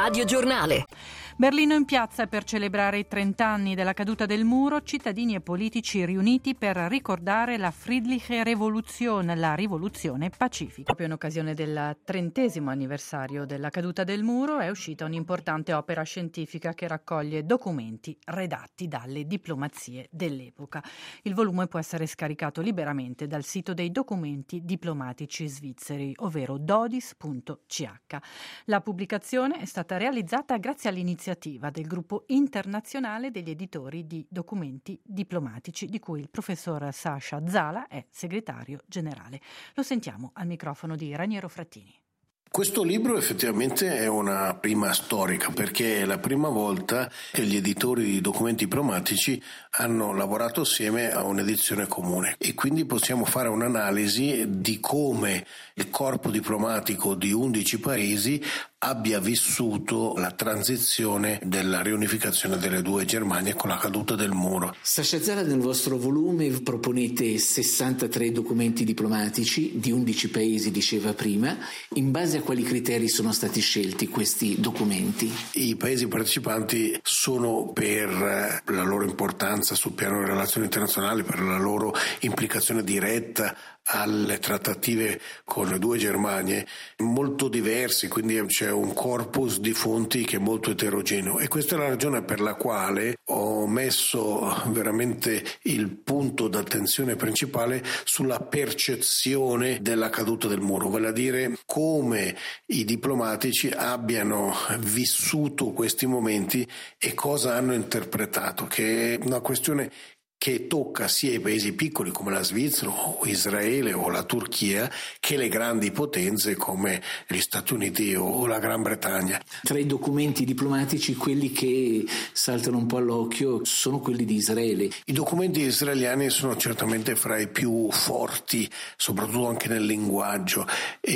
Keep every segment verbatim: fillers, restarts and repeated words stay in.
radiogiornale. Berlino in piazza per celebrare i trent'anni della caduta del muro, cittadini e politici riuniti per ricordare la Friedliche Revolution, la rivoluzione pacifica. Proprio in occasione del trentesimo anniversario della caduta del muro è uscita un'importante opera scientifica che raccoglie documenti redatti dalle diplomazie dell'epoca. Il volume può essere scaricato liberamente dal sito dei documenti diplomatici svizzeri, ovvero dodis punto c h. La pubblicazione è stata realizzata grazie all'iniziativa del gruppo internazionale degli editori di documenti diplomatici, di cui il professor Sasha Zala è segretario generale. Lo sentiamo al microfono di Raniero Frattini. Questo libro effettivamente è una prima storica, perché è la prima volta che gli editori di documenti diplomatici hanno lavorato assieme a un'edizione comune e quindi possiamo fare un'analisi di come il corpo diplomatico di undici paesi abbia vissuto la transizione della riunificazione delle due Germanie con la caduta del muro. Sasha Zala, nel vostro volume proponete sessantatré documenti diplomatici di undici paesi, diceva prima. In base a quali criteri sono stati scelti questi documenti? I paesi partecipanti sono, per la loro importanza sul piano delle relazioni internazionali, per la loro implicazione diretta alle trattative con le due Germanie, molto diversi, quindi c'è un corpus di fonti che è molto eterogeneo, e questa è la ragione per la quale ho messo veramente il punto d'attenzione principale sulla percezione della caduta del muro, vale a dire come i diplomatici abbiano vissuto questi momenti e cosa hanno interpretato, che è una questione che tocca sia i paesi piccoli come la Svizzera o Israele o la Turchia che le grandi potenze come gli Stati Uniti o la Gran Bretagna. Tra i documenti diplomatici, quelli che saltano un po' all'occhio sono quelli di Israele. I documenti israeliani sono certamente fra i più forti, soprattutto anche nel linguaggio,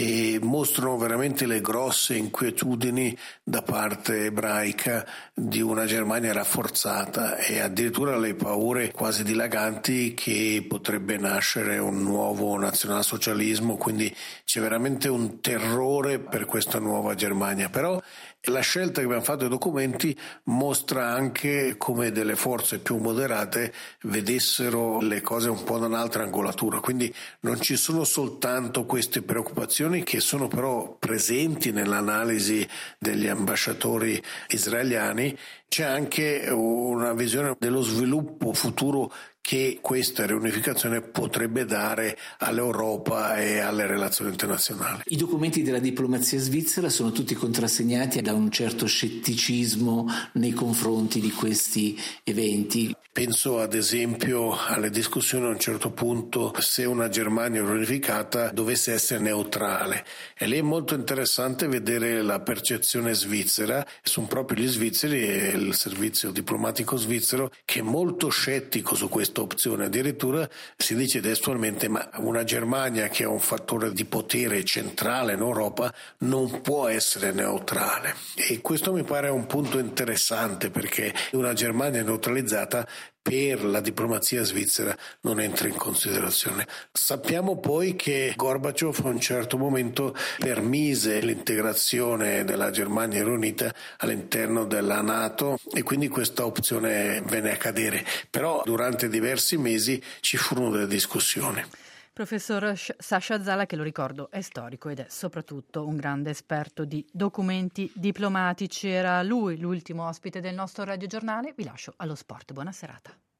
e mostrano veramente le grosse inquietudini da parte ebraica di una Germania rafforzata e addirittura le paure quasi dilaganti che potrebbe nascere un nuovo nazionalsocialismo, quindi c'è veramente un terrore per questa nuova Germania. Però la scelta che abbiamo fatto dei documenti mostra anche come delle forze più moderate vedessero le cose un po' da un'altra angolatura, quindi non ci sono soltanto queste preoccupazioni che sono però presenti nell'analisi degli ambasciatori israeliani, c'è anche una visione dello sviluppo futuro che questa riunificazione potrebbe dare all'Europa e alle relazioni internazionali. I documenti della diplomazia svizzera sono tutti contrassegnati da un certo scetticismo nei confronti di questi eventi. Penso ad esempio alle discussioni a un certo punto se una Germania riunificata dovesse essere neutrale, e lì è molto interessante vedere la percezione svizzera. Sono proprio gli svizzeri e il servizio diplomatico svizzero che è molto scettico su questa opzione. Addirittura si dice testualmente: ma una Germania che è un fattore di potere centrale in Europa non può essere neutrale, e questo mi pare un punto interessante, perché una Germania neutralizzata per la diplomazia svizzera non entra in considerazione. Sappiamo poi che Gorbaciov a un certo momento permise l'integrazione della Germania riunita all'interno della NATO e quindi questa opzione venne a cadere, però durante diversi mesi ci furono delle discussioni. Professor Sasha Zala, che lo ricordo è storico ed è soprattutto un grande esperto di documenti diplomatici, era lui l'ultimo ospite del nostro radiogiornale. Vi lascio allo sport, buona serata.